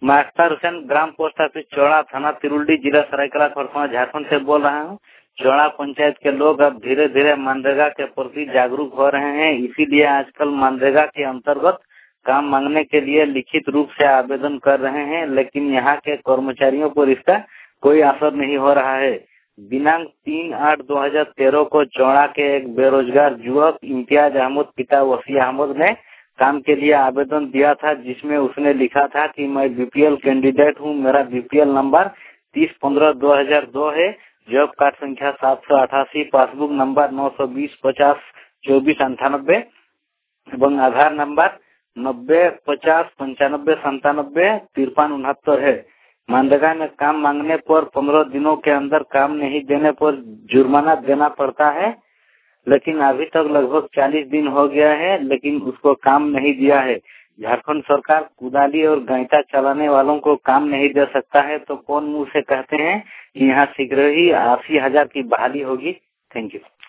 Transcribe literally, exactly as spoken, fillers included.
मैं अख्तर हुसैन, ग्राम post office Chaura, थाना तिरुल्डी, जिला सरायकेला खरसावां, झारखंड से बोल रहा हूँ। चौड़ा पंचायत के लोग अब धीरे धीरे मनरेगा के प्रति जागरूक हो रहे हैं, इसीलिए आजकल मनरेगा के अंतर्गत काम मांगने के लिए लिखित रूप से आवेदन कर रहे हैं, लेकिन यहाँ के कर्मचारियों पर इसका कोई असर नहीं हो रहा है। दिनांक तीन आठ दो हजार तेरह को चौड़ा के एक बेरोजगार युवक इम्तियाज अहमद पिता वसी अहमद ने काम के लिए आवेदन दिया था, जिसमें उसने लिखा था कि मैं बीपीएल कैंडिडेट हूँ, मेरा बीपीएल नंबर तीस पंद्रह दो हजार दो है, जॉब कार्ड संख्या सात सौ अठासी, पासबुक नंबर नौ सौ बीस पचास चौबीस अंठानब्बे एवं आधार नंबर नब्बे पचास पंचानब्बे संतानब्बे तिरपन उनहत्तर है। मनरेगा में काम मांगने पर पंद्रह दिनों के अंदर काम नहीं देने पर जुर्माना देना पड़ता है, लेकिन अभी तक लगभग चालीस दिन हो गया है, लेकिन उसको काम नहीं दिया है। झारखंड सरकार कुदाली और गैंता चलाने वालों को काम नहीं दे सकता है, तो कौन मुंह से कहते हैं कि यहाँ शीघ्र ही अस्सी हजार की बहाली होगी। Thank you.